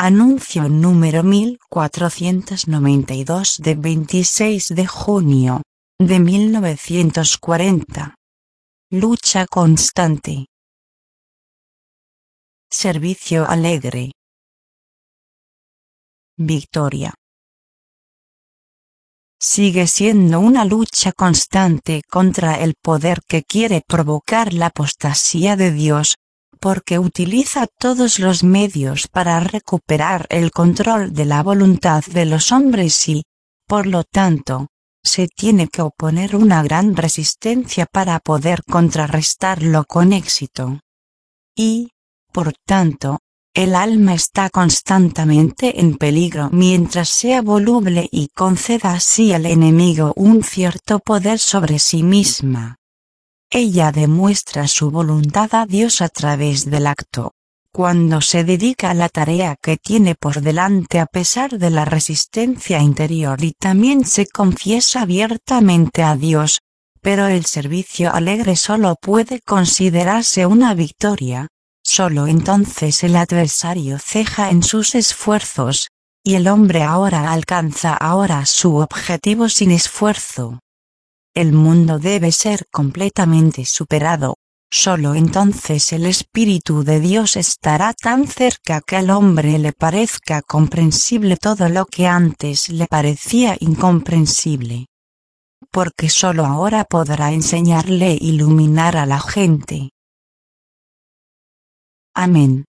Anuncio número 1492 de 26 de junio de 1940. Lucha constante. Servicio alegre. Victoria. Sigue siendo una lucha constante contra el poder que quiere provocar la apostasía de Dios, porque utiliza todos los medios para recuperar el control de la voluntad de los hombres y, por lo tanto, se tiene que oponer una gran resistencia para poder contrarrestarlo con éxito. Y, por tanto, el alma está constantemente en peligro mientras sea voluble y conceda así al enemigo un cierto poder sobre sí misma. Ella demuestra su voluntad a Dios a través del acto, cuando se dedica a la tarea que tiene por delante a pesar de la resistencia interior y también se confiesa abiertamente a Dios, pero el servicio alegre solo puede considerarse una victoria. Solo entonces el adversario ceja en sus esfuerzos, y el hombre alcanza su objetivo sin esfuerzo. El mundo debe ser completamente superado, solo entonces el Espíritu de Dios estará tan cerca que al hombre le parezca comprensible todo lo que antes le parecía incomprensible. Porque solo ahora podrá enseñarle e iluminar a la gente. Amén.